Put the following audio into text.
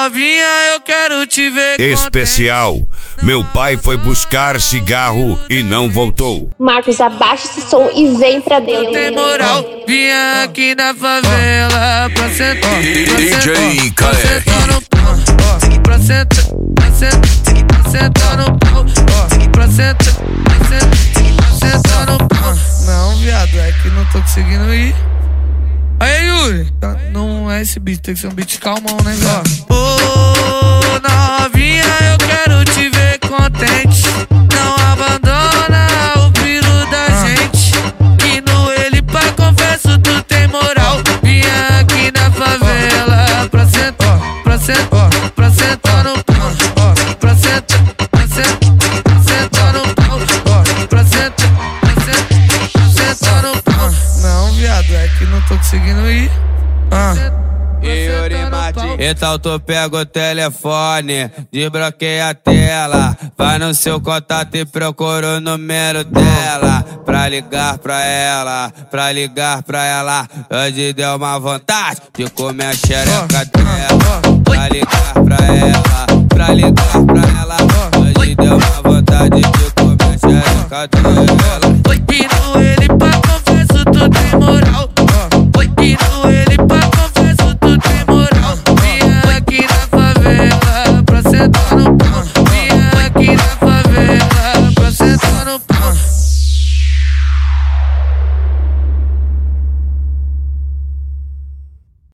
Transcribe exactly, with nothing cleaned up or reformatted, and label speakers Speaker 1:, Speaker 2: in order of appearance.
Speaker 1: novinha, eu quero te ver
Speaker 2: especial. Meu pai foi buscar cigarro e não voltou.
Speaker 3: Marcos, abaixa esse som e vem pra dentro.
Speaker 1: Tem moral, vinha aqui na favela pra sentar.
Speaker 4: D J Khaled.
Speaker 1: Pra sentar, pra sentar, pra sentar no pau. Pra sentar, pra sentar, pra sentar no pau. Não, viado, é que não tô conseguindo ir. Aí, Yuri, não é esse beat, tem que ser um beat calmão, né, ó. Ô, novinha, eu quero te ver contente. Não abandona o piru da gente. E no ele pra confesso tu tem moral. Vinha aqui na favela pra sentar, pra sentar, pra sentar no pau. Pra sentar, pra sentar, pra sentar no pau. Pra sentar, pra sentar, pra sentar no pau. Não, viado, é que não tô conseguindo ir. Ah.
Speaker 5: Então tu pega o telefone, desbloqueia a tela, vai no seu contato e procura o número dela. Pra ligar pra ela, pra ligar pra ela, hoje deu uma vontade de comer a xereca dela. Pra ligar pra ela, pra ligar pra ela, hoje deu uma vontade de comer a xereca dela.